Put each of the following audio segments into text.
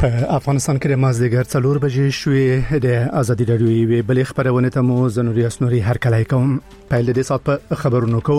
په افغانستان کې د مازدیګر 4 بجې شوې د ازادي راډیو بلې خبرونه ته مو زنوري اسنوري هر کله کوم په دې سات په خبرونو کو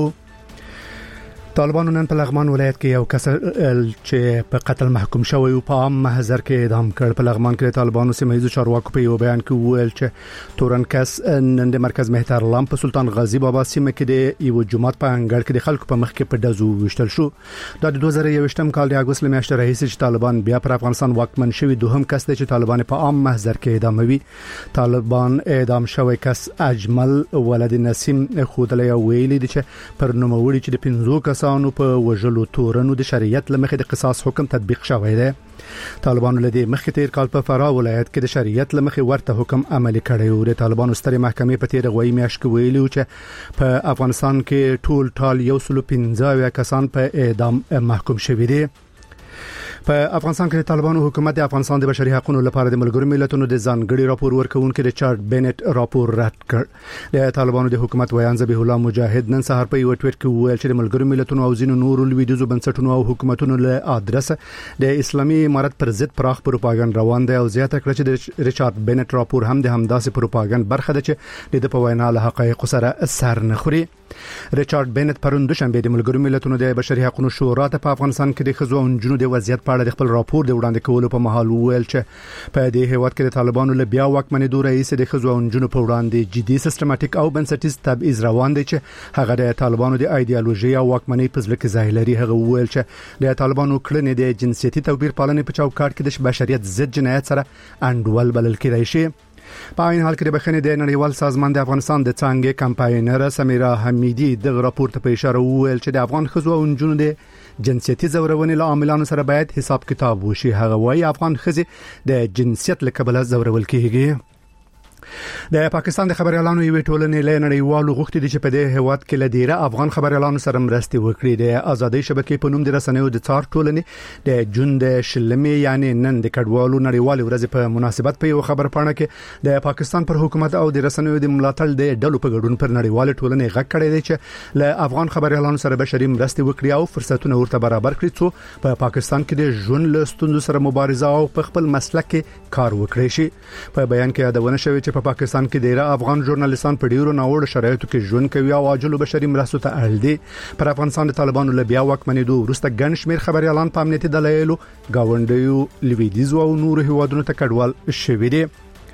طالبانو نن په لغمان ولایت کې یو کس چې په قتل محکوم شوی او په عام محضر کې اعدام کړ. په لغمان کې طالبانو سیمایي چارواکو په یو بیان کې وویل چې تورن کس نن د مرکز مهترلام په سلطان غازی بابا سیمه کې د یو جمعات په انګړ کې د خلکو په مخ کې په دزو وشتل شو. د 2021م کال د اگست میاشتې راهیسې چې طالبان بیا پر افغانستان واکمن شوی دوهم کس دی چې طالبان په عام محضر کې اعداموي. طالبان اعدام شوی کس اجمل ولد نسیم خودلی ویلي دي چې پر نوموړي چې د 15 کسانو په وژلو تورنو د شریعت لمخې د قصاص حکم تطبیق شوی دی. طالبانو لدی مخکې تیر کال په فراه ولایت کې د شریعت لمخې ورته حکم عملي کړی و. د طالبانو سترې محکمې په تیر غوي میاشت کې ویلي چې په افغانستان کې ټال 115 کسان په اعدام محکوم شوي دي. په افغانستان کې طالبانو حکومت د افغانستان د بشري حقوقو لپاره د ملګرو ملتونو د ځانګړي راپور ورکونکو ریچارډ بینټ راپور رد کړ. د طالبانو د حکومت ویان ذبیح الله مجاهد نن سهار په یو ټویټ کې وویل چې د ملګرو ملتونو او ځینو نورو لویدیزو بنسټونو او حکومتونو له ادرس د اسلامي امارت پر ضد پراخ پروپاګاندا روان دی او زیاته کړ چې د ریچارډ بینټ راپور هم د همداسې پروپاګاندا برخه ده چې د په وینا له حقایقو سره سر نه خوري. ریچارډ بینټ پرون دوشنبه د ملګرو ملتونو د بشري حقوقو شورا ته په افغانستان کې د ښځو او نجونو د وضعیت په اړه د خپل راپور د وړاندې کولو په محل وویل چې په دې هیواد کې د طالبانو له بیا واکمنۍ دوره یې د ښځو او نجونو په وړاندې جدي سیستماتیک او بنسټیز تبعیض روان دی چې هغه د طالبانو د ایدئولوژي او واکمنۍ په ځل کې ځای لري. هغه وویل چې د طالبانو کړنې د جنسيتي توپیر پالنې په چوکاټ کې د بشریت ضد جنایت سره انډول بلل کېدای شي. په عین حال کې د بخښنې د نړیوال سازمان د افغانستان د څنګه کمپاینر سمیرا حمیدی د راپور ته په اشاره وویل چې د افغان ښځو او نجونو د جنسيتي زورونې له عاملانو سره باید حساب کتاب وشي. هغه وايي افغان ښځې د جنسیت له کبله زورول کېږي. د پاکستان د خبريالانو یو ټولنې له نړیوالو غوښتي دي چې په دې هواد کې لدیره افغان خبريالانو سره مرستې وکړي. د آزادۍ شبکې په نوم د رسنیو د څار ټولنې د جون د شلمې یعنی نن د کډوالو نړیوال ورځ په مناسبت په یو خبر پاڼه کې د پاکستان پر حکومت او د رسنیو د ملاتړ د ډلو په ګډون پر نړیوال ټولنې غږ کړی دی چې له افغان خبريالانو سره بشري مرستې وکړي او فرصتونه ورته برابر کړي څو په پاکستان کې د ژوند له ستونزو سره مبارزه او په خپل مسلک کې کار وکړي شي. په بیان کې یادونه شوې چې په پاکستان کې ډیر افغان ژورنالیستان په ډیرو ناوړه شرایطو کې ژوند کوي او عاجل بشري مرستو ته اړ دي. پر افغانستان د طالبانو له بیا واکمنۍ دوه وروسته ګڼ شمېر خبريالان په امنیتي دلایلو گاونډیو لویدیځو او نورو هیوادونو ته کډوال شوي دي.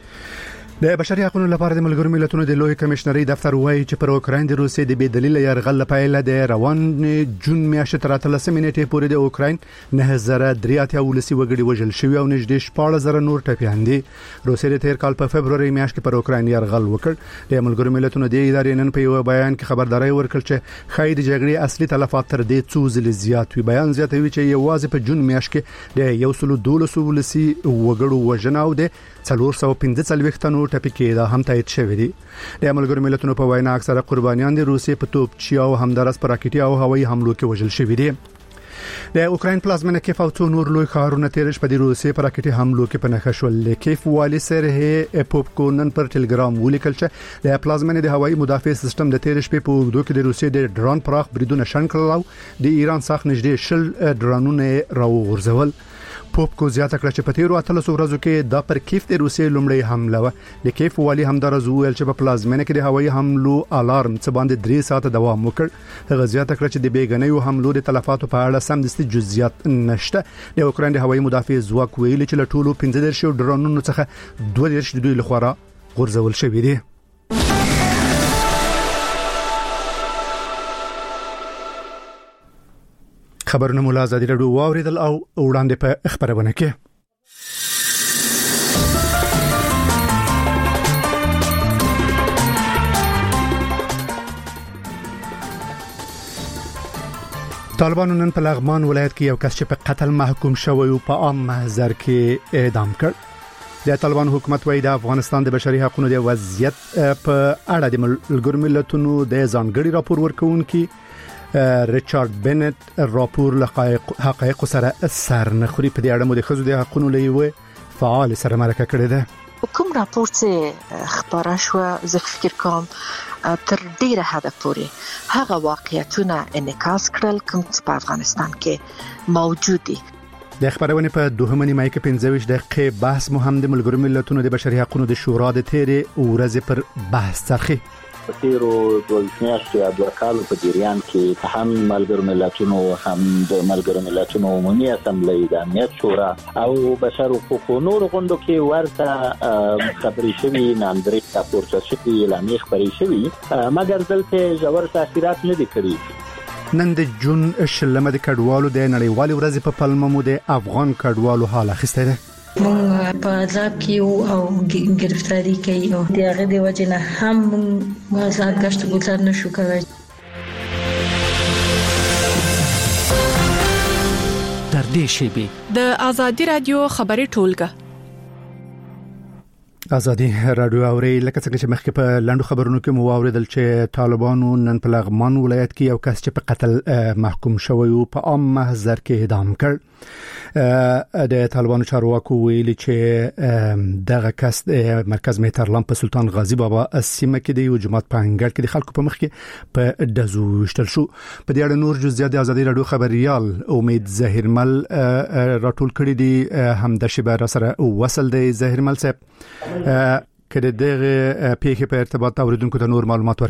د بشري حقوقو لپاره د ملګرو ملتونو د لوی کمشنري دفتر وایي چې پر اوکراین د روسیې د بې دلیل يرغل لپاره د روان جون میاشتې تر 13 نیټې پورې د اوکراین 9083 ولسی وګړي وژل شوی او نږدې 14000 نور ټپيان دي. روسیې د تیر کال په فبرवरी میاشت کې پر اوکراین يرغل وکړ. د ملګرو ملتونو د ادارې نن په یو بیان کې خبرداري ورکړه چې خای د جګړې اصلي تلفات تر دې څو ځله زیات وي. بیان زیاتوي چې یوازې په جون میاشت کې د 112 ولسی وګړو وژنه او د 415 تنو ټپي کېدا هم تایید شوی دی. د ملګرو ملتونو په وینا اکثره قربانیان د روسیې په توپچي او همدارس پر راکټي او هوایي حملو کې وژل شوی دي. د اوکراین پلازمینه کیف او څو نور لوی ښارونه تیر شپه د روسیې پر راکټي حملو کې په نښه شول. کیف والی سره پوپکو نن پر ټلګرام ولیکل چې د پلازمینه د هوایي مدافع سیستم د تیر شپې په وګړو کې د روسیې د ډرون پراخ بریدونه شنکل او د ایران څخه نږدې شل ډرونونه راوغورځول. پوپکو زیاته کړ چې په تیرو 13 ورځو کې د پر کیف د روسیې لومړی حمله و. د کیف والی همدارز ویل چې په پلازمینه کې د هوایي حملو الارم څه باندې 3 ساعته دوام وکړ. هغه زیاته کړ چې د بیګنیو حملو د تلفاتو په اړه سمدستي جزئیات نشته. د اوکراین د هوایي مدافع ځواک ویلي چې له ټولو 15 ډرونونو څخه 12 د دوی لخوا غورځول شوي دي. خبرونه مولا ازادي راډیو واوریدل او وړاندې په خبرونه کې طالبانو نن په لغمان ولایت کې یو کس چې په قتل محکوم شوی او په عام محضر کې اعدام کړ. د طالبانو حکومت وايي د افغانستان د بشري حقوقو د وضعیت په اړه د ملګرو ملتونو د ځانګړي راپور ورکونکو ریچارډ بینټ راپور حقایق سره سر نه خوري. په دې اړه مو د خزو د حقوقو لوي فعال سره مرکه کړې ده. کوم راپور چې خبره شو زه فکر کوم تر ډیره حد پورې هغه واقعیتونه انعکاس کړل کوم چې په افغانستان کې موجود دي. د خبرونه په دوهمه نیمه کې 15 دقیقې بحث مهم د ملګرو ملتونو د بشري حقوقو د شورا د تیرې ورځې پر بحث ترخی په تیرو دوه میاشتو یا دوه کالو په جریان کې هم ملګرو ملتونو هم د ملګرو ملتونو عمومي اسمبلی د امنیت شورا او بشر حقوقو نور غونډو کې ورته خبري شوي ناندري راپورته شوي اعلانې خبري شوي مګر دلته ژور تاثیرات نه دي کړی. نن د جون شلمه د کډوالو د نړیوال ورځ په پلمه مو د افغان کډوالو حال اخیسته ده. مونږ په عذاب کې او گرفتاری کوي او دغه د وجنه هم مونږ آزاد گشت گذار نشو کولای. در دې شیبي د ازادي رادیو خبري ټولګه ازادي رادیو اوري لکه څنګه چې مخکې په لاندو خبرونو کې مو واوریدل چې طالبانو نن په لغمان ولایت کې یو کس چې په قتل محکوم شوی او په عام محضر کې اعدام کړ. د طالبانو چارواکو ویلي چې دغه کس د مرکز میترلام په سلطان غازی بابا سیمه کې د جماعت په انګړ کې د خلکو په مخ کې په دزو وشتل شو. په دې اړه نور جزئیات د ازادي رادیو خبريال امید ظاهرمل راټول کړي دي هم د شبر سره وصل دی. ظاهرمل صاحب کله دغه پیښه په ارتباط اوریدونکو ته نور معلومات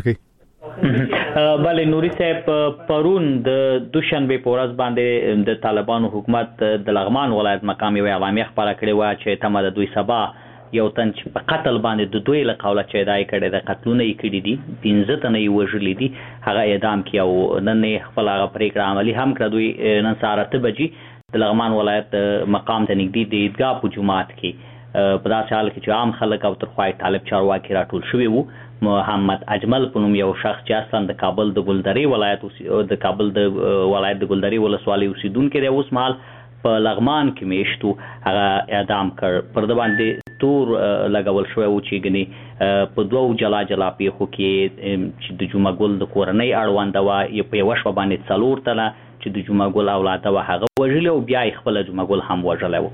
ورکړي. بله نوري صاحب پرون د دوشنبه په ورځ باندې د طالبانو حکومت د لغمان ولایت مقام یو اعلامیه خبره کړې و چې تمه د دوی سبا یو تن چې په قتل باندې د دوی له قوله چې دای کړي د قتلونه یې کړي دي 15 تنه یې وژلي دي هغه اعدام کړي او نن خپل هغه پریکړه عملی هم کړ. دوی نن سهار 8 بجې د لغمان ولایت مقام ته نږدې د عیدګاه په جماعت کې په داسې حال کې چې عام خلک او ترخوای طالب چارواکي راټول شوي وو. محمد اجمل په نوم یو شخص چې اصلا د کابل د ګلدرې ولایت د کابل د ولایت د ګلدرې ولسوالۍ اوسیدونکو دی اوس مهال په لغمان کې میشتو هغه اعدام کړ. پر د باندې تور لګول شوی و چې ګني په دوو جلا جلا پیښو کې چې د جمعه ګل د کورنۍ اړوند و په یو شپه باندې 4 تنه چې د جمعه ګل اولاد و هغه وژل او بیا خپل جمعه ګل هم وژل و.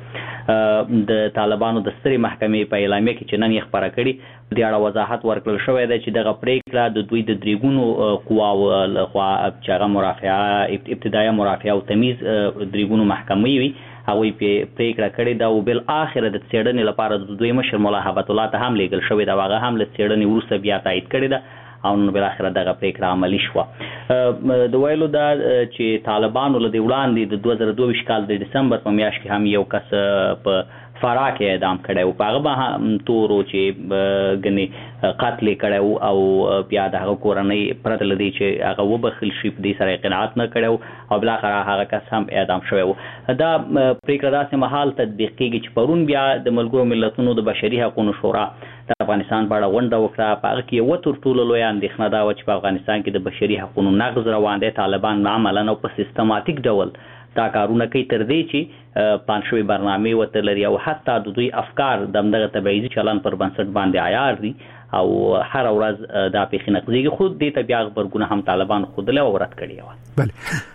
د طالبانو د ستري محکمې په اعلامیه کې چې نن یې خبره کړي د اړه وضاحت ورکړل شوی دی چې دغه پریکړه د دوی د دریګونو قواو لخوا چې هغه مرافعه ابتدایي مرافعه او تمیز دریګونو محکمې وي هغه په پریکړه کړې دا او بل اخر د څېړنې لپاره د دوی مشر مولا حبت الله ته هم لیږل شوی دا هغه هم له څېړنې وروسته بیا تایید کړی دا او نو بل اخر دغه پریکړه عملی شو. د ویلو دا چې طالبانو له وړاندې د 2022 کال د دسمبر په میاشت کې هم یو کس په فراه کې اعدام کړی او په هغه تورو چې غني قتل کړی او بیا د هغه کورنۍ پرته لدی چې هغه وبخل شي په دې سره قناعت نه کړو او بل اخر هغه کس هم اعدام شوی. دا پریکړه داسې محل تطبیق کیږي چې پرون بیا د ملګرو ملتونو د بشري حقوقو شورا د افغانستان په اړه غونډه وکړه. په هغه کې یو تر ټولو لوی اندېښنه دا و چې په افغانستان کې د بشري حقوقو نقض روان دی. طالبان عملاً او په سیستماتیک ډول دا کارونه کوي تر دې چې پانشوي برنامه وته لري او حتی د دوی افکار د دغه تبعیضي چلن پر بنسټ باندې عیار دي او هر ورځ دا پیښې نقضيږي. خود دې ته بیا خبرګونه هم طالبان خود له ورت کړی و. بله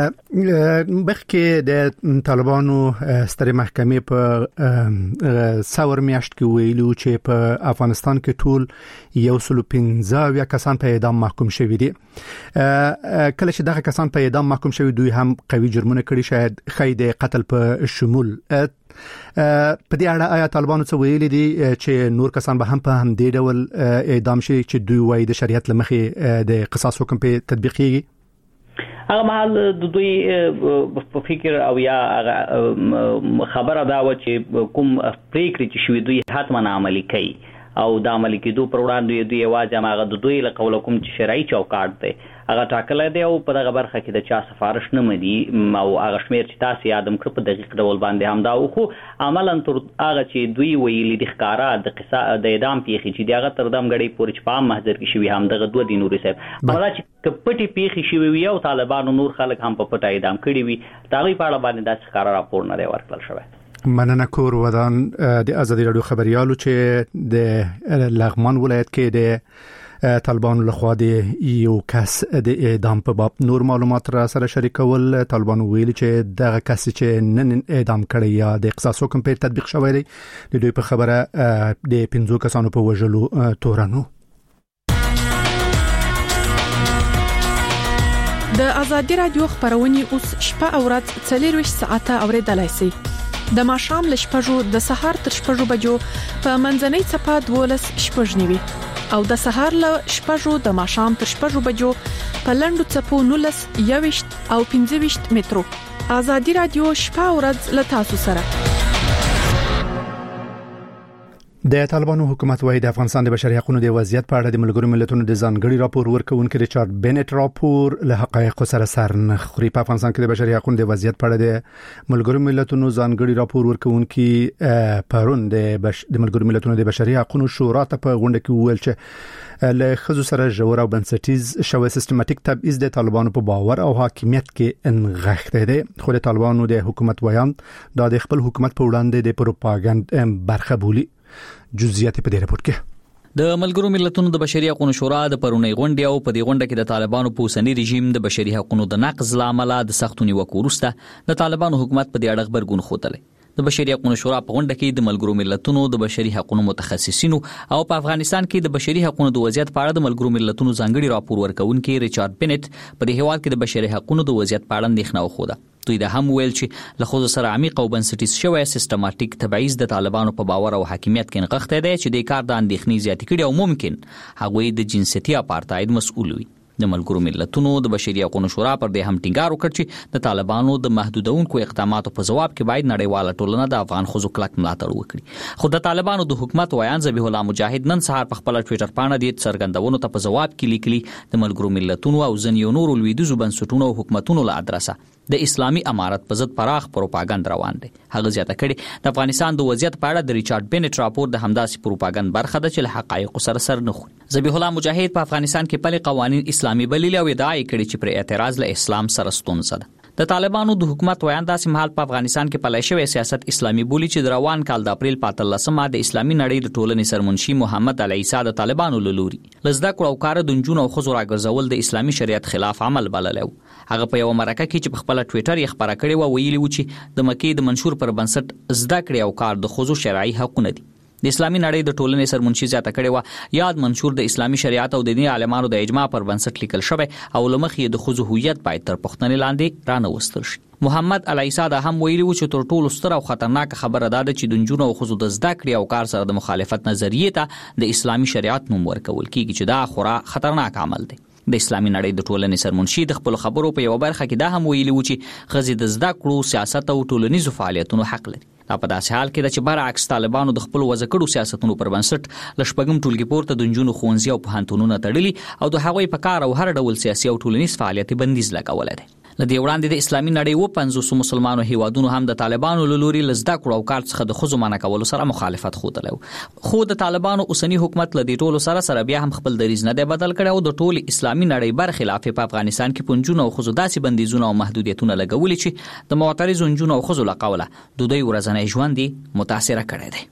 بخکې د طالبانو ستري محکمې په څور میاشت کې ویلو چې په افغانستان کې ټول 115 کسان په اعدام محکوم شوي دي. کله چې دغه کسان په اعدام محکوم شوي دوی هم قوي جرمونه کړي شاید خید قتل په شمول. په دې اړه آیا طالبانو څه ویلي دي چې نور کسان به هم په همدې ډول اعدام شي چې دوی وايي د شریعت لمخې د قصاص حکم په تطبیق کیږي؟ هغه محل د دوی په فکر او یا خبره دا و چې کوم پریکړې چې شوي دوی حتما عملي کوي او د عملي کېدو پر وړاندې دوی یوازې هغه د دوی له قوله کوم چې شرعي چوکاټ دی هغه ټاکلی دی او په دغه برخه کې د چا سفارش نه مدي او هغه شمیر چې تاسو یادم کړ په دقیق ډول باندې هم دا خو عملاً تر هغه چې دوی ویلي د ښکارا د اعدام پیښې چې دغه تر دم غړي پورې په عام محضر کې شوی هم دغه 2 دي نوري صاحب هغه چې پټي پیښې شوی وي او طالبانو نور خلک هم په پټه اعدام کړي وي دا غي په اړه باندې د ښکارا راپور نه ورکړل شوی. مننه کور ودان د ازادي رادیو خبريالو چې د لغمان ولایت کې د طالبانو لخوا د یو کس د اعدام په باب نور معلومات را سره شریکول. طالبانو ویلي چې دغه کس چې نن اعدام کړی یا د قصاص حکم په تطبیق شوی دی د دوی په خبره د 15 کسانو په وژلو تورنو. د ازادي رادیو خبرونه اوس شپه او ورځ 24 ساعته اوریدلای شئ. د ماښام ل شپږو د سهار تر شپږو بجو په منځنۍ چپه 12 شپږنیوي او د سهار ل شپږو د ماښام تر شپږو بجو په لندو چپو 19 21 او 25 مترو. ازادي رادیو شپه او ورځ ل تاسو سره. د طالبانو حکومت وايي د افغانستان د بشري حقوقو د وضعیت په اړه د ملګرو ملتونو د ځانګړي راپور ورکوونکي ریچارډ بنټ راپور له حقایقو سره سر نه خوري. په افغانستان کې د بشري حقوقو د وضعیت په اړه د ملګرو ملتونو ځانګړي راپور ورکوونکي پرون د ملګرو ملتونو د بشري حقوقو شورا ته په غونډه کې وویل چې له خزو سره جوړ او بنسټیز شوی سیستماتیک تبعیض د طالبانو په باور او حاکمیت کې انغښته دي. خو د طالبانو د حکومت ویان د خپل حکومت په وړاندې د پروپاګاندا برخه بولي. جزئیات په دې راپور کې د ملګرو ملتونو د بشري حقوقو شورا د پرونی غونډې او په دې غونډه کې د طالبانو په اوسنی رژیم د بشري حقوقو د نقض لامل د سختونی وکورسته د طالبانو حکومت په دې اړه خبرګون خوتله. د بشري حقوقو شورا په غونډه کې د ملګرو ملتونو د بشري حقوقو متخصصینو او په افغانستان کې د بشري حقوقو د وضعیت په اړه د ملګرو ملتونو ځانګړي راپور ورکوونکي ریچارډ بنټ په دې هیواد کې د بشري حقوقو د وضعیت په اړه اندېښنه وښوده. دوی د هم ویل چې له خود سره عمیق او بنسټیز شوی سیستماتیک تبعیض د طالبانو په باور او حاکمیت کې نغښته دی چې د کار د اندېښنې زیات کړي او ممکن هغه د جنسيتي اپارټاید مسؤل وي. د ملګرو ملتونو د بشري حقوقو شورا پر دې هم ټینګار وکړ چې د طالبانو د محدودونکو اقداماتو په جواب کې باید نړیواله ټولنه د افغان خزو کلک ملاتړ وکړي. خو د طالبانو د حکومت ویان ذبیح الله مجاهد نن سهار په خپل ټوئیټر باندې د څرګندونو ته په جواب کې لیکلي د ملګرو ملتونو او ځینو نورو لویدیزو بنسټونو او حکومتونو له ادرسه د اسلامي امارت په ضد پراخ پروپاګاندا روان دي. هغه زیاته کړي د افغانستان د وضعیت په اړه د ریچارډ بنټ راپور د همداسې پروپاګاندا برخه ده چې له حقایقو سره سر نه خوري. ذبیح الله مجاهد په افغانستان کې پلي قوانين اسلامي بللي او ادعا کړي چې پر اعتراض له اسلام سره ستونزه ده. د طالبانو د حکومت ویان داسې مهال په افغانستان کې پلي شوی سیاست اسلامي بولی چې د روان کال د اپریل 15مه د اسلامي نړۍ د ټولنې سرمنشي محمد علي عیسی د طالبانو لوري لزدا کړه او کار د جنونو او خزو راګرځول د اسلامي شریعت خلاف عمل بللو. هغه په یو مرکه کې چې په خپل ټوئیټر یې خبره کړې و ویلي و چې د مکې د منشور پر بنسټ زده کړې او کار د خزو شرعي حقونه دي. د اسلامي نړۍ د ټولنې سرمنشي زیاته کړې و یاد منشور د اسلامي شریعت او د دیني عالمانو د اجماع پر بنسټ لیکل شوی او لمخې د خزو هویت باید تر پښتنې لاندې رانه وستل شي. محمد علي عیسی دا هم ویلي و چې تر ټولو ستر او خطرناک خبره ده چې د جنونو او خزو د زده کړې او کار سره د مخالفت نظریې ته د اسلامي شریعت نوم ورکول کیږي چې دا خورا خطرناک عمل دی. د اسلامي نړۍ د ټولنې سرمنشي د خپل خبرو په یو برخه کې دا هم ویلي و چې خزې د زده کړو سیاست او ټولنیزو فعالیتونو حق لري. دا په داسې حال کې چې برعکس طالبانو د خپل وځکړو سیاستونو پر بنسټ لشپګم ټولګي پورته د جنونو خوندزي او پوهنتونونو تړلي او د هغوی په کار او هر ډول سیاسي او ټولنیز فعالیت بندیز لګولای دی. لدې وړاندې د اسلامي نړۍ و 500 مسلمانانو هیوادونو هم د طالبانو لوري لزدا کړو او کار څخه د خزو منع کولو سره مخالفت خوتلو. خو د طالبانو اوسنی حکومت لدې ټولو سره بیا هم خپل دریځ نه دی بدل کړی او د ټول اسلامي نړۍ برخلاف په افغانستان کې پنځونه او خزو داسې بندیزونه او محدودیتونه لګولي چې د معترض جنونو او خزو لقوله د دوی ورځنی ژوند متاثر کړی دی.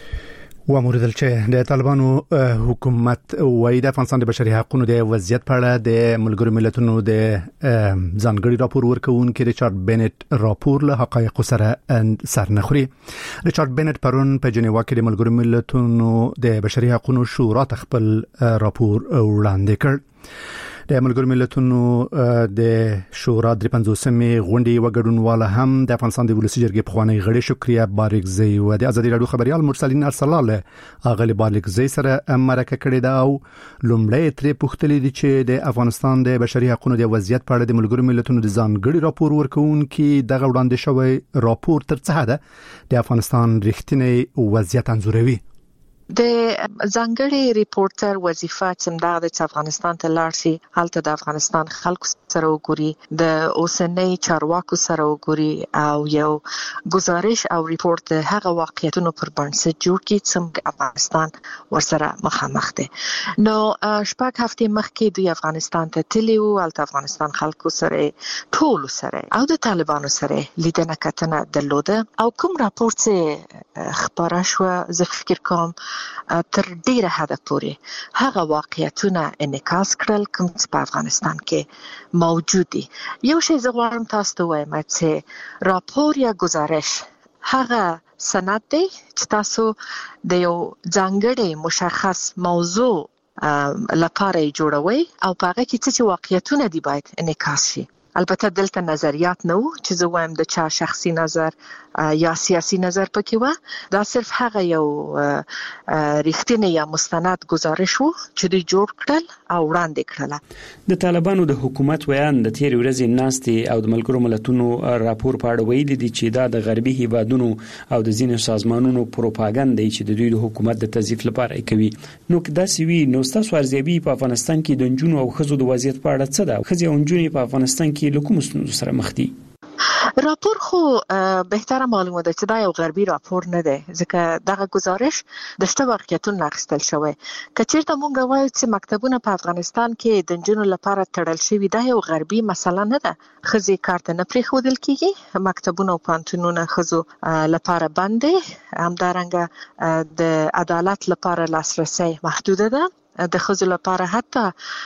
وموردل چې د طالبانو حکومت وايي د افغانستان د بشري حقوقو د وضعیت په اړه د ملګرو ملتونو د ځانګړي راپور ورکوونکي ریچارډ بنټ راپور له حقایقو سره سر نه خوري. ریچارډ بنټ پرون په جنیوا کې د ملګرو ملتونو د بشري حقوقو شورا ته خپل راپور وړاندې کړ. د ملګرو ملتونو د شورا د 50مې غونډې وګړونواله هم د افغانستان د ولسی جرګې پخوانی غړي شکریا بارګزی و د ازادي رادیو خبريال مرسلین ارسلاله اغلی بارګزی سره مرکه کړې ده او لومړی ترې پوښتلې دي چې د افغانستان د بشري حقوقو د وضعیت په اړه د ملګرو ملتونو د ځانګړي راپور ورکوونکي دغه وړاندې شوی راپور تر څه حد د افغانستان رښتینی وضعیت انځوروي. د ځانګړي ریپورټر وظیفه چې د افغانستان ته لاړ شي هلته د افغانستان خلکو سره وګوري د اوسنۍ چارواکو سره وګوري او یو گزارش او ریپورت هغه واقعیتونو پر بنسټ جوړ کړي چې افغانستان ورسره مخامخ دي. نو شپږ هفته مخکې دوی افغانستان ته تللی وو هلته افغانستان خلکو سره ټول سره او د طالبانو سره لیدنه کتنه درلوده او کوم راپور چې خبره شو زه فکر کوم تر ډیره حد پورې هغه واقعیتونه انعکاس کړل کوم چې په افغانستان کې موجود دي. یو شی زه غواړم تاسو ته وایم چې راپور یا گزارش هغه سند دی چې تاسو د یو ځانګړي مشخص موضوع لپاره جوړوي او هغه کې چې واقعیتونه دی باید انعکاس شي. البته دلته نظریات نه وو چې زه وایم د چا شخصي نظر یا سیاسي نظر پکې و. دا صرف هغه یو ریښتینی یا مستند گزارش وو چې دوی جوړ کړل او وړاندې کړل. د طالبانو د حکومت ویان د تیر ورځې ناستې او د ملګرو ملتونو راپور په اړه ویلي دي چې دا د غربي هیوادونو او د ځینو سازمانونو پروپاګاندا دی چې د دوی د حکومت د تضعیف لپاره کوي. نو که دا سوي نو تاسو ارزیابي په افغانستان کې د جنونو او خزو د وضعیت په اړه څه ده؟ خزي او جنونو په افغانستان کې لکه مسنو سره مخ دي. راپور خو بهتره معلومه ده چې دا یو غربي راپور نه دی، ځکه دغه گزارش د شته واقعیتونو اخیستل شوی. که چیرته مونږ وایو چې مکتبونه په افغانستان کې د نجونو لپاره تړل شوي، دا یو غربي مسله نه ده. ښځې کار ته نه پرېښودل کېږي، مکتبونه او پوهنتونونه ښځو لپاره بند دي، همدارنګه د عدالت لپاره لاسرسی محدوده ده. د ښځو لپاره حتی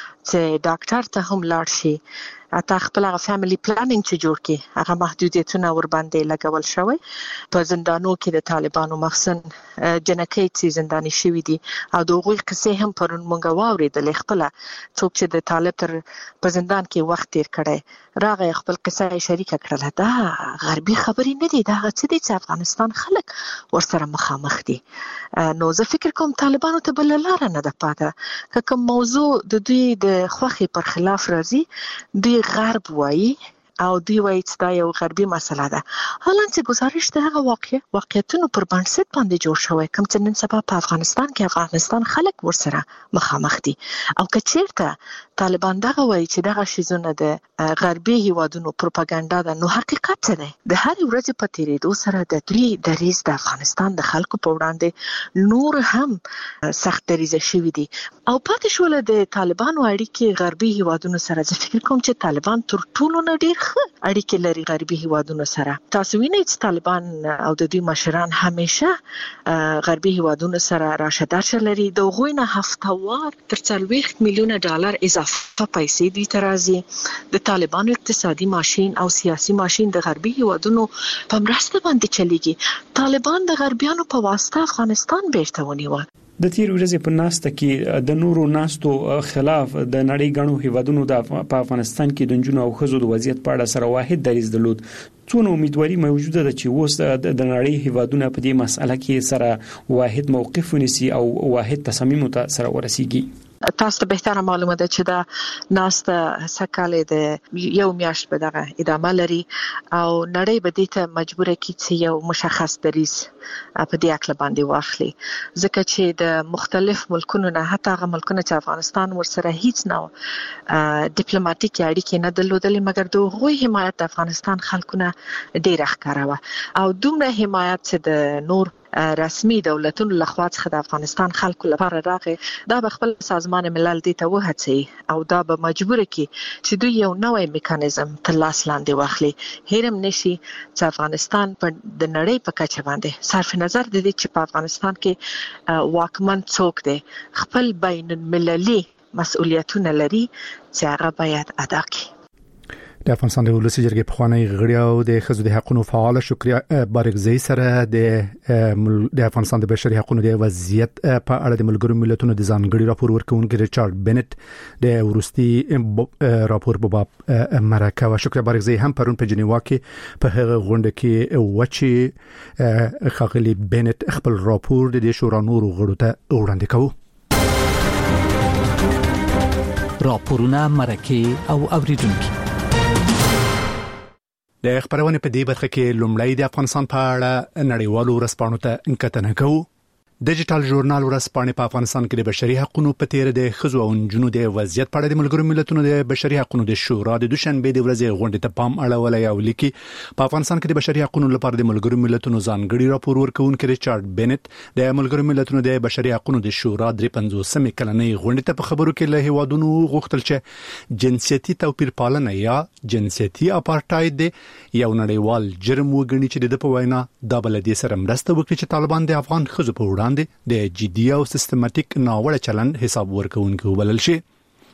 چې ډاکټر ته هم لاړ شي، حتی خپل هغه فیملی پلانینګ چې جوړ کړي، هغه محدودیتونه ور باندې لګول شوی. په زندانو کې د طالبانو مخزن جنکۍ چې زنداني شوي دي او د هغوی قصې هم پرون مونږ واورېدلې. خپله څوک چې د طالب تر په زندان کې وخت تیر کړی راغی خپل قصه یې شریکه کړله. دا غربي خبرې نه دي، دا هغه څه دي چې افغانستان خلک ورسره مخامخ دي. نو زه فکر کوم طالبانو ته بله لاره نه ده پاته. که کوم موضوع د دوی د خوښې پر خلاف راځي، دوی غرب وایي او دوی وایي چې دا یو غربي مسله ده، حالانکه گزارش د هغه واقعیتونو پر بنسټ باندې جوړ شوی کوم چې نن سبا په افغانستان کې افغانستان خلک ورسره مخامخ دي. او که چیرته طالبان دغه وایي چې دغه شیزونه د غربي هیوادونو پروپاګاندا ده، نو حقیقت څه دی؟ د هر ورځې په تیریدو سره د دوی دریځ د افغانستان د خلکو په وړاندې نور هم سخت دریځه شوي دي. او پاتې شول د طالبانو اړیکې غربي هیوادونو سره. زه فکر کوم چې طالبان تر ټولو نه ډیر اړیکې لري غربي هیوادونو سره. تاسو وینئ چې طالبان او د دوی مشران همیشه غربي هیوادونو سره راشه درشه لري. د هغوی نه هفتهوار تر 40 میلیونه ډالر اضافه پیسې دوی ته راځي. د طالبانو اقتصادي ماشین او سیاسي ماشین د غربي هیوادونو په مرسته باندې چلیږي. طالبان د غربیانو په واسطه افغانستان بیرته ونیو. د تیر ورځې په ناسته کې د نورو ناستو خلاف د نړۍ غنو هیوادونو په افغانستان کې د جنونو او خزو د وضعیت په اړه سره واحد دریځ درلود. څونه امیدواري موجوده ده چې اوس د نړۍ هیوادونه په دې مسأله کې سره واحد موقف ونیسي او واحد تصمیم ته سره ورسیږي؟ تاسو ته بهتره معلومه ده چې دا ناسته سکاله د یو میاشت به دغه ادامه لري او نړۍ به دې ته مجبوره کړي چې یو مشخص دریځ په دې اړه باندې واخلي. ځکه چې د مختلف ملکونو نه، حتی هغه ملکونه چې افغانستان ورسره هیڅ نه ډیپلوماټیک اړیکې نه درلودلې، مګر د هغوی حمایت د افغانستان خلکونه ډېر ښکاره و او دومره حمایت چې د نور رسمي دولتونو لخوا څخه د افغانستان خلکو لپاره راغی. دا به خپل سازمان ملل دې ته وهڅوي او دا به مجبور کړي چې دوی یو نوی میکانیزم تر لاس لاندې واخلي. هیرم نشي چې افغانستان په د نړۍ په کچه باندې صرف نظر د دې چې په افغانستان کې واکمن څوک دی خپل بین المللي مسؤلیتونه لري چې هغه باید ادا کړي. د افغانستان د ولسی جرګې پخوانی غړي او د خزو د حقوقو فعال شکریا بارګزی سره د افغانستان د بشري حقوقو د وضعیت په اړه د ملګرو ملتونو د ځانګړي راپور ورکونکي ریچارډ بنت د ورستي راپور په باب مرکه او شکریا بارګزی هم پرون په جنیوا کې په هغه غونډه کې وچی خاغلی بنت خپل راپور د شورا نورو غړو ته وړاندې کوي. راپورونه مرکه او اوریدونکو د خبرونه په دې برخه کې لومړی د افغانستان په اړه نړیوالو ورسپانو ته کتنه کوو. ډیجیټل ژورنال ورسپانې په افغانستان کې د بشري حقوقو په تیر د خزو او نجونو د وضعیت په اړه د ملګرو ملتونو د بشري حقوقو د شورا د دوشنبه د ورځې غونډې ته پام اړولای او لیکي په افغانستان کې د بشري حقوقو لپاره د ملګرو ملتونو ځانګړي راپور ورکونکي ریچارډ بنت د ملګرو ملتونو د بشري حقوقو د شورا د 50مې کلنۍ غونډې ته په خبرو کې له هیوادونو غوښتل چې جنسيتي توپیر پالنه یا جنسيتي اپارټاید یو نړیوال جرم وګڼي چې د په وینا د بلدي سره مرسته وکړي چې طالبان د افغان خزو په وړاندې د جدي او سیستماتیک ناوړه چلند حساب ورکوونکي وبلل شي.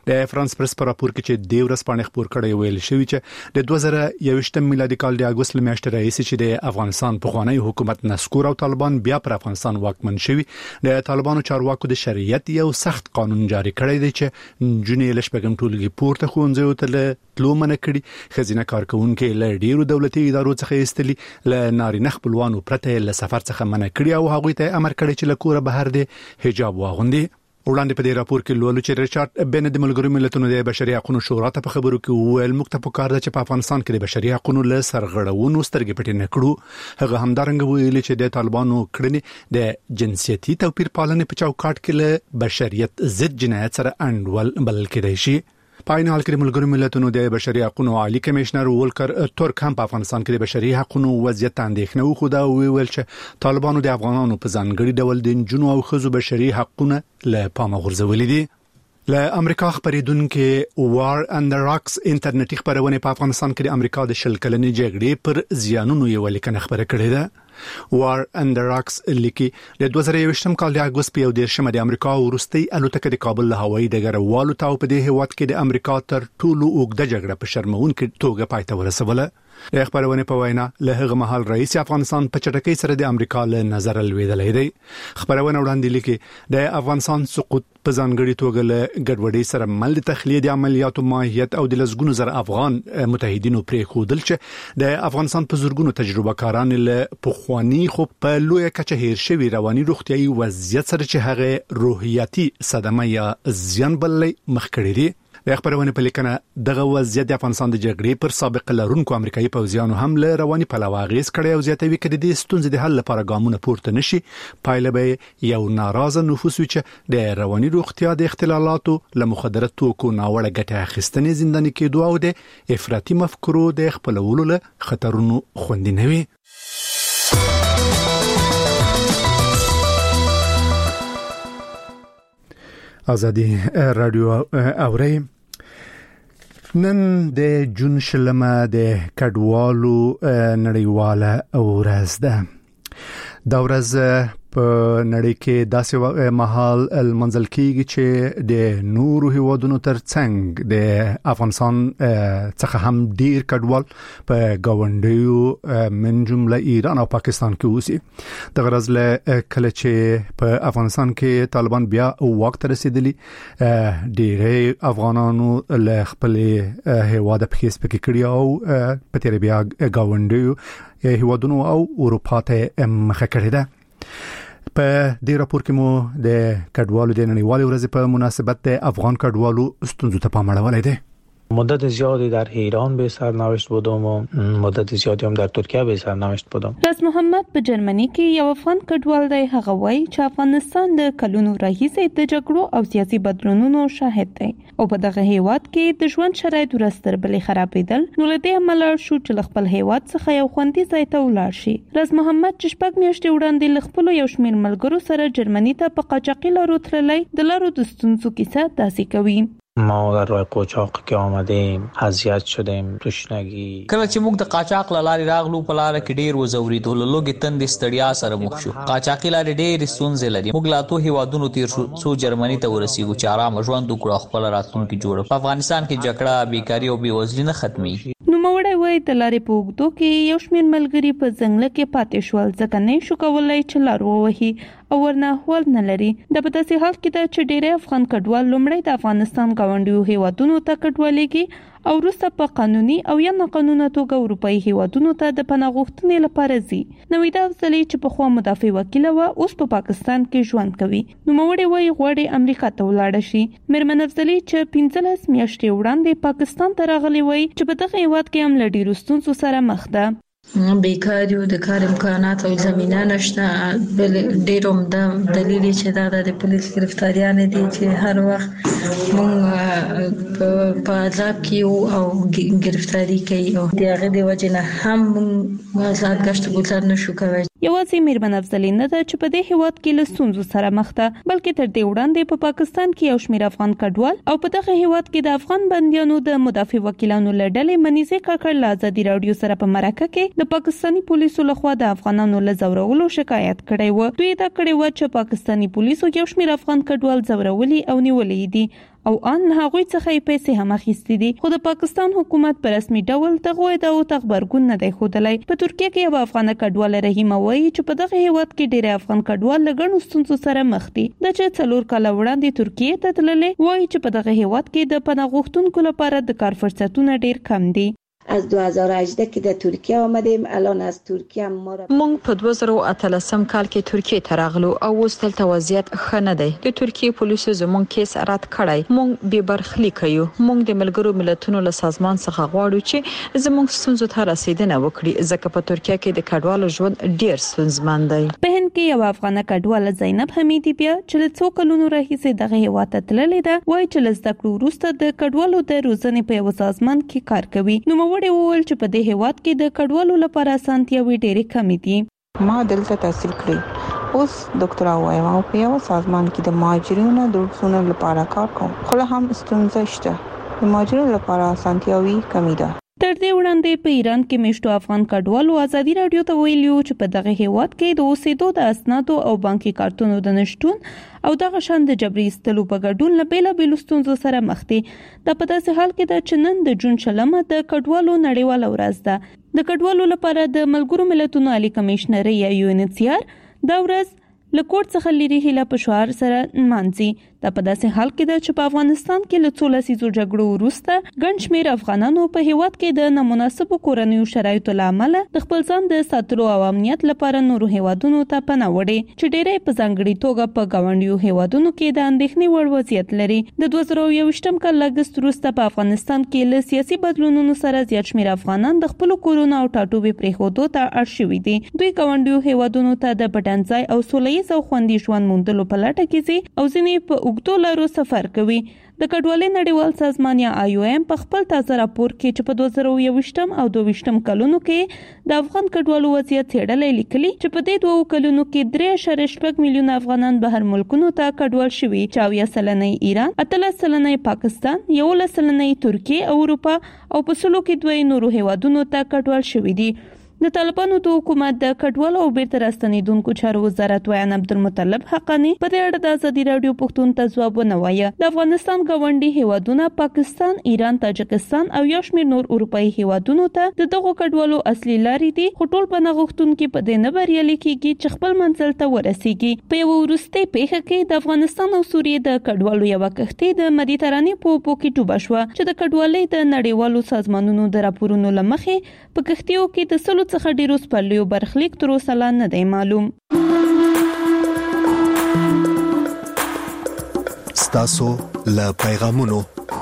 د فرانس پریس په راپور کې چې د ورځپاڼې خبر کړی ویل شوی چې د 2021 میلادي کال د اگست میاشتې راځي چې د افغانستان په خوانی حکومت نسکور او طالبان بیا پر افغانستان واکمن شوي د طالبانو چارواکو د شریعت یو سخت قانون جاری کړی دی چې جنې لشبګم ټولګي پورته خونځو ته تلو منع کړي خزینه کارکونکو له ډیرو دولتي ادارو څخه ایستلي له نارینه خپلوانو پرته له سفر څخه منع کړي او هغوی ته امر کړی چې له کوره بهر دي حجاب واغوندي وړاندې په دې راپور کې لولو چې ریچارډ بن د ملګرو ملتونو د بشري حقوقو شورا ته په خبرو کې ویل موږ ته پکار ده چې په افغانستان کې د بشري حقوقو له سرغړونو سترګې پټې نه کړو هغه همدارنګه ویل چې د طالبانو کړنې د جنسيتي توپیر پالنې په چوکاټ کې له بشریت ضد جنایت سره انډول بلل کېدای شي په عین حال کې ملګرو ملتونو د بشري حقوقو عالی کمشنر ولکر ترک هم په افغانستان کې د بشري حقوقو وضعیت اندېښنه وخوده او ویل چې طالبانو د افغانانو په ځانګړي ډول د جنو او خزو بشري حقوقو له پامه غورځولې دي له امریکا خبرېدونکو وار اند راکس انټرنیټي خبرونه په افغانستان کې د امریکا د شل کلنې جګړې پر زیانونو یو لیکنه خبره کړې ده وار اند راکس لیکي د 2021 کال د اگست په 10 د امریکا ورستي الوتکه د کابل له هوایي ډګر والو ته په دې هواد کې د امریکا تر ټولو اوږده جګړه په شرمونکې توګه پای ته ورسوله د خبرونه په وینا له هغه مهال رئیس افغانستان په چټکۍ سره د امریکا له نظر لویدلې دی خبرونه وړاندې لیکي د افغانستان سقوط په ځانګړي توګه له ګډوډۍ سره مل د تخلیه د عملیاتو ماهیت او د لزګونو زر افغان متحدینو پرې خودل چې د افغانستان په زورګونو تجربه کاران له پخوانی خو په لوی کچه هیر شوی رواني روغتيایي وضعیت سره چې هغه روحیاتي صدمه یا زیان بللې مخ کړی دی د خبرونه په لیکنه دغه وضعیت د افغانستان د جګړې پر سابق لرونکو امریکایي پوځیانو هم له رواني پلوه غیز کړي او زیاتوي کړي د ستونزې د حل لپاره ګامونه پورته نشي پایله به یو ناراضه نفوس چې د رواني روغتیا د اختلالاتو له مخدره توکو ناوړه ګټه اخیستنې زنداني کېدو او د افراطي مفکورو د خپلولو له خطرونو خوندي نه وي ازادي رادیو اوري نن د جون شلمه د کډوالو نړیواله ورځ ده دا ورځ په نړۍ کې داسې مهال المنزل کېږي چې د نورو هیوادونو ترڅنګ د افغانستان څخه هم ډیر کډوال په گاونډیو من جمله ایران او پاکستان کې اوسي د غرض له کله چې په افغانستان کې طالبان بیا وخت رسیدلی ډیره افغانانو له خپل هیواد په هیڅ پکې کړی او په تیر بیا گاونډیو هیوادونو او اروپا ته مخه کړی ده په دې راپور کې مو د کډوالو د نړیوالې ورځې په مناسبت د افغان کډوالو ستونزو ته پام اړولی دی مدت زیادی در ایران به سرنوشت بودم و مدت زیادی هم در ترکیه به سرنوشت بودم. راز محمد په جرمني کې یو افغان کډوال دی هغه وایي چې افغانستان د کلونو راهیسې د جګړو او سیاسي بدلونونو شاهد دی او په دغه هیواد کې د ژوند شرایط ورستر بلې خرابېدل نو له دې امله شو چې خپل هیواد څخه یو خوندي ځای ته ولاړ شي. راز محمد چې شپږ میاشتې وړاندې له خپل یو شمېر ملګرو سره جرمني ته په قاچاقي لارو تللی د لارو د ستونزو کیسه داسې کوي. ما در راه قاچاق که آمدیم اذیت شدیم تشنگی کله چې موږ د قاچاق لارې راغلو په لار کې ډیر وزوریدو لږه تندې ستړیا سره مخ شو قاچاقي لارې ډېر ستونزې لري موږ لا ته هیوادونو تیر شو څو جرمني ته ورسیږو چې آرام ژوند وکړو خپل راتلونکي جوړ په افغانستان کې جګړه بیکاری او بیوزلي نه ختمي نو موړی وای د لارې په وګدو کې یو شمېر ملګری په ځنګل کې پاتې شول ځکه نه شو کولای چې لار ووهي او ورنه احوال نه لري د په داسې حال کې د چډيره افغان کډوال لومړی د افغانستان گاونډیو هیوادونو ته کډوالېږي او وروسته په قانوني او یا ناقانونه توګه اروپאי هیوادونو ته د پناه غوښتنې لپاره ځي. نویدا افضلي چې په خوا مدافع وکیل و اوس په پاکستان کې ژوند کوي نو موړی وای غوړي امریکا ته ولاړ شي. مرمن افضلي چې 15 میاشتې وړاندې پاکستان ته راغلی وای چې په دغه هیواد کې هم لډی رستونڅو سره مخ ده بیکاری و د کار امکانات او زمینه نشته بل ډیروم د دلیل چې دا د پولیس گرفتاریان دي چې هر وخت مونږ په عذاب کې او گرفتاری کوي او دغه د وجه نه هم مونږ آزاد گشت گذار نشو کوي. یوازې میرمن افضلي نه ده چې په دې هیواد کې له ستونزو سره مخ ده بلکې تر دې وړاندې په پاکستان کې یو شمېر افغان کډوال او په دغه هیواد کې د افغان بندیانو د مدافع وکیلانو له ډلې منیزه کاکړ له ازادي رادیو سره په مرکه کې د پاکستاني پولیسو لخوا د افغانانو له زورولو شکایت کړی و. دوی دا کړی و چې پاکستاني پولیسو یو شمېر افغان کډوال زورولي او نیولي دي او ان هغوی څخه پیسې هم اخیستې دي. خو د پاکستان حکومت په رسمي ډول دغه د خبرګون نه دی ښودلی. په ترکیه کې یو افغان کډوال رحیم وایي چې په دغه هیواد کې ډېر افغان کډوال لګڼو ستونزو سره مخ دي. د چې 4 کال وړاندې ترکیه ته تللې وایي چې په دغه هیواد کې د پناه غوښتونکو لپاره د کار فرصتونه ډېر کم دي. از 2018 که در ترکیه آمدیم، الان از ترکیه ما را مونږ په 2013 کال کې ترکیه ته راغلو او اوس دلته وضعیت ښه نه دی. د ترکیه پولیسو زموږ کیس رد کړی. مونږ بې برخلیک یو. مونږ د ملګرو ملتونو له سازمان څخه غواړو چې زموږ ستونزو ته رسیدنه وکړي، ځکه په ترکیه کې د کډوالو ژوند ډیر ستونزمن دی. په هند کې یو افغان کډوال زینب حمیدی بیا چې له 2 کلونو راهیسې دغه هیواد ته تللې ده، وایي چې له زده کړو وروسته د کډوالو د روزنې په یو سازمان کې کار کوي. نو وړي وویل چې په دې هیواد کې د کډوالو لپاره اسانتیاوې ډېرې کمې دي. ما دلته تحصیل کړی، اوس ډاکټرا وایم او په یو سازمان کې د مهاجرینو د روزنې لپاره کار کوم. خو له هم ستونزې شته، د مهاجرینو لپاره اسانتیاوې کمې ده. تر دې وړاندې په ایران کې میشتو افغان کډوالو ازادي رادیو ته ویلي چې په دغه هیواد کې د اوسېدو د اسنادو او بانکي کارتونو د نشټون او دغه شان د جبري ایستلو په ګډون له بیلابېلو ستونزو سره مخ دي. دا په داسې حال کې ده چې نن د جون 4 د کډوالو نړیواله ورځ ده. د کډوالو لپاره د ملګرو ملتونو عالی کمشنر یا UNHCR دا ورځ له کوټ څخه لري هله په شعار سره مانځي. دا په داسې حال کې ده چې په افغانستان کې له 14 لسیزو جګړو وروسته ګڼ شمېر افغانانو په هیواد کې د نامناسبو کورنیو شرایطو له امله د خپل ځان د ساتلو او امنیت لپاره نورو هیوادونو ته پناه وړي، چې ډېری په ځانګړي توګه په ګاونډیو هیوادونو کې د اندېښنې وړ وضعیت لري. د 2021 کال اگست وروسته په افغانستان کې له سیاسي بدلونونو سره زیات شمېر افغانان د خپل کورونو او ټاټوبې پرېښودو ته اړ شوي دي. دوی ګاونډیو هیوادونو ته د پټنځای او سولهییز او خوندي ژوند موندلو په لټه کې ځي او ځینې په اوږدو لارو سفر کوي. د کډوالۍ نړیوال سازمان یا IOM په خپل تازه راپور کې چې په 2021 او 22 کلونو کې د افغان کډوالو وضعیت څېړلی لیکلي چې په دې 2 کلونو کې 3.6 میلیونه افغانان بهر ملکونو ته کډوال شوي، چې 80% ایران، 18% پاکستان، 11% ترکیه او اروپا او په 100 کې 2 نورو هیوادونو ته کډوال شوي دي. د طالبانو د حکومت د کډوالو او بیرته راستنیدونکو چارو وزارت ویان عبدالمطلب حقانی په دې اړه د ازادي رادیو پښتون ته ځواب ونوایه. د افغانستان ګاونډي هیوادونه پاکستان، ایران، تاجکستان او یو شمېر نور اروپאי هیوادونو ته د دغو کډوالو اصلي لارې دي، خو ټول پناه غوښتونکي په دې نه بریالي کیږي چې خپل منزل ته ورسیږي. په یو وروستۍ پیښه کې د افغانستان او سوریې د کډوالو یو کښتۍ د مدیترانې په اوبو کې ډوبه شوه، چې د کډوالۍ د نړیوالو سازمانونو د راپورونو له مخې په کښتیو کې د 100 څخه ډیرو سپرلیو برخلیک تر اوسه لا نه دی معلوم. ستاسو له پیغامونو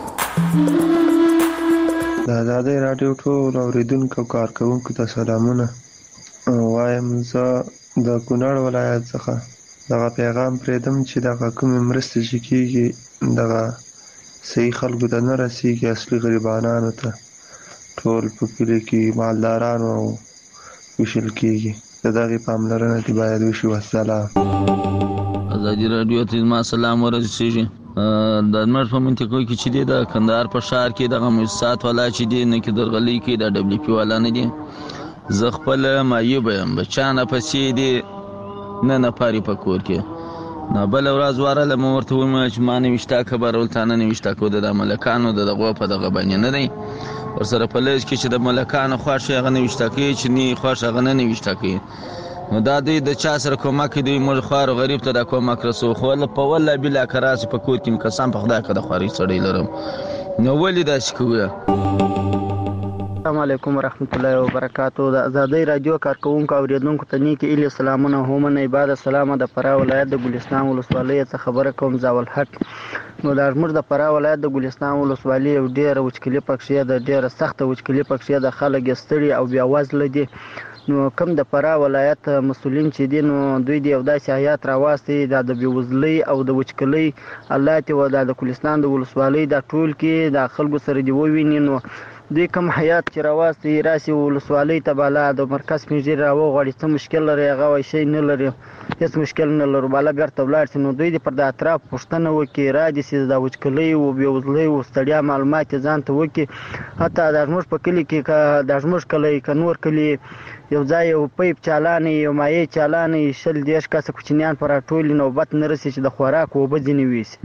د آزادۍ رادیو ټول اوریدونکو کارکوونکو ته سلامونه وایم. زه د کونړ ولایت څخه دغه پیغام پرېږدم چې دغه کومې مرستې چې کېږي دغه صحیح خلکو ته نه رسېږي، اصلي غریبانانو ته. ټول په کلي کې مالدارانو ویشل کېږي. د دغې پاملرنه دې باید وشي. والسلام. ازادي رادیو ته زما سلام ورسېږي. د لمر په منطقو کې چې دی د کندهار په ښار کې دغه مؤسسات والا چې دی نه کې درغلي کې د WP والا نه دي. زه خپل معیوب یم، بچانه پسې دي نه نفاري په کور کې. نه بل ورځ واره مې ورته وویل چې ما نوشته خبر ولتانه نوشته کو د ملکانو دغه په دغه باندې نه دی. ورسره په لیست کې چې د ملکانو خوښ هغه نوشته کوي، چې نه خوښ هغه نه نوشته کوي. نو دا دوی د چا سره کومک کوي، موږ خوار غریب ته د کومک رسو. خو په والله بلا کراس په کور کې قسم په خدای که د خواري سړی لرم، نو ولې داسې کوي؟ السلام علیکم ورحمت الله وبرکاتو. د آزادۍ رادیو کارکوونکو او اوریدونکو ته نیکی الی سلامونه هم نه عبادت سلام. د فراه ولایت د ګلستان ولسوالۍ څخه خبره کوم زاول حق. نو د زموږ د فراه ولایت د ګلستان ولسوالۍ یو ډېره وچکلي پکښې ده، ډېره سخته وچکلي پکښې ده. خلک یې ستړي او بیا وزله دي. نو کوم د فراه ولایت مسؤلین چې دي، نو دوی د یو داسې حیات راواستي دا د بېوزلۍ او د وچکلۍ الله دې و د ګلستان د ولسوالۍ دا ټول کې د خلکو سره دې وویني. نو دوی کوم حیات چې راواستي راسي ولسوالۍ ته بالا د مرکز پنځیر راوغواړي، څه مشکل لري هغه وایي شی نه لري، هېڅ مشکل نه لرو، بالا بیرته ولاړ شي. نو دوی دې پر د اطراف پوښتنه وکړي، را دې سي د وچکلۍ و بېوزلۍ و ستړیا معلومات یې ځان ته وکړي. حتی دا زموږ په کلي کې که دا زموږ کلی که نور کلي یو ځای یو پیپ چالانې یو مایع چالانې 20-30 کسه کوچنیان په راټولي نوبت نه رسي چې د خوراک اوبه ځینې ویسي.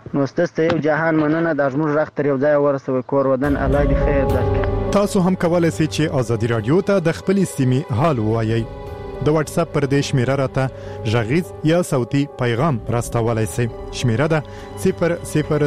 نو ستاسو یو جهان مننه د زموږ رخ تر یو ځای ورسوي کور ودان الله دې خیر درکړي. تاسو هم کولای شئ چې آزادي رادیو ته د خپل سیمې حال ووایي. د واتس اپ پر دې شمیره راته غږیز یا صوتي پیغام راستولای شئ. شمیره ده 00